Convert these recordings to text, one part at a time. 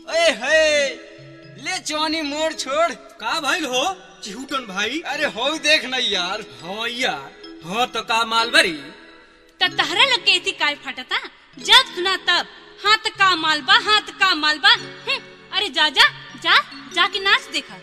अरे है ले जवानी मोड़ छोड़। का भइल हो चिहुटन भाई? अरे हो देख न यार। हाँ यार, हाँ तो का मालबरी तहरा लग के थी काय फटता जब सुना तब हाथ का मालबा हाथ का मालबा। अरे जा जा जा जाके नाच देखा।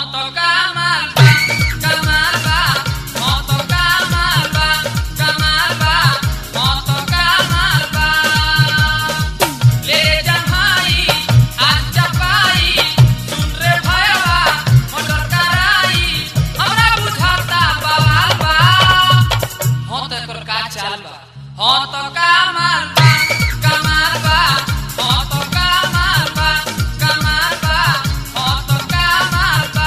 तो कमाल बा कमाल बा हो तो कमाल बा कमाल बा हो तो कमाल बा ले जमाई आजा पाई सुन रे भैया मोटर कराई हमरा बुझाता बवाल बा हो तो एकर का चाल बा हो तो कमाल बा कमाल बा हो तो कमाल बा कमाल बा हो तो कमाल बा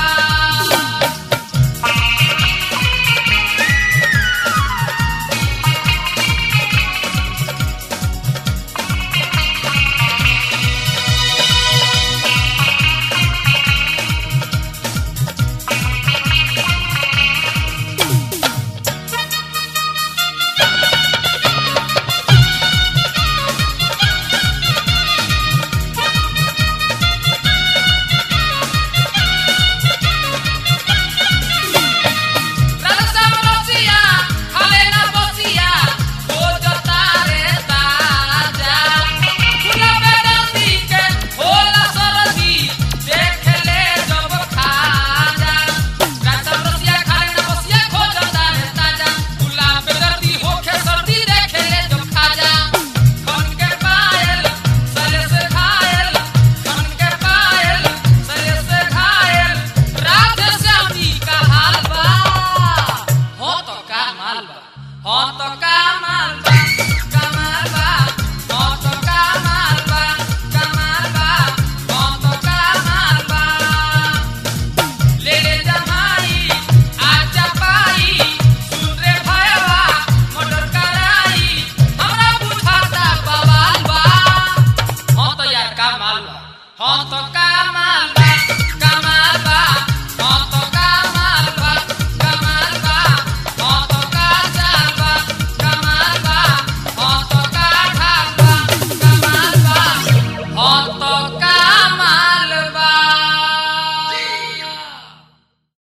हो तो कमाल बा कमाल बा हो तो कमाल बा कमाल बा हो तो कमाल बा ले जमाई आजा पाई सुन रे भैया मोटर कराई हमरा बुझाता बवाल बा हो तो यार कमाल बा हो तो कमाल बा